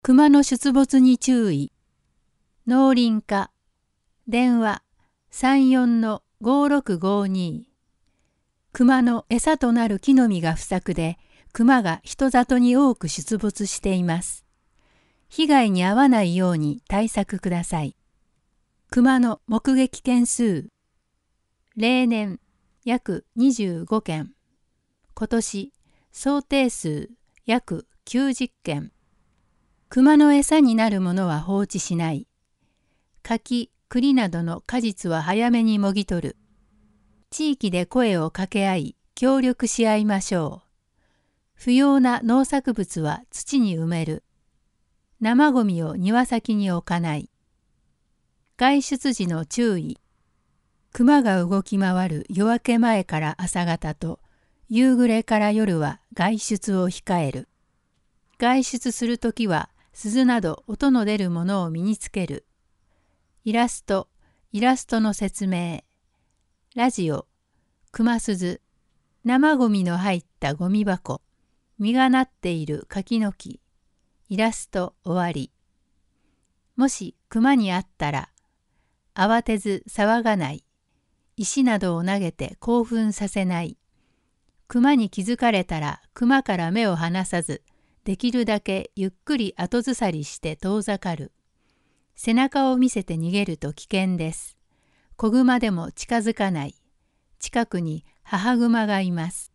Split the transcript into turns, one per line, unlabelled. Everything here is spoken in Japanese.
熊の出没に注意。農林課。電話34-5652。熊の餌となる木の実が不作で、熊が人里に多く出没しています。被害に遭わないように対策ください。熊の目撃件数。例年約25件。今年想定数約90件。熊の餌になるものは放置しない。柿、栗などの果実は早めにもぎ取る。地域で声を掛け合い、協力し合いましょう。不要な農作物は土に埋める。生ごみを庭先に置かない。外出時の注意。熊が動き回る夜明け前から朝方と、夕暮れから夜は外出を控える。外出するときは、鈴など音の出るものを身につける。イラストの説明。ラジオ、熊鈴、生ゴミの入ったゴミ箱、実がなっている柿の木、イラスト終わり。もし熊に会ったら、慌てず騒がない。石などを投げて興奮させない。熊に気づかれたら熊から目を離さず、できるだけゆっくり後ずさりして遠ざかる。背中を見せて逃げると危険です。子熊でも近づかない。近くに母熊がいます。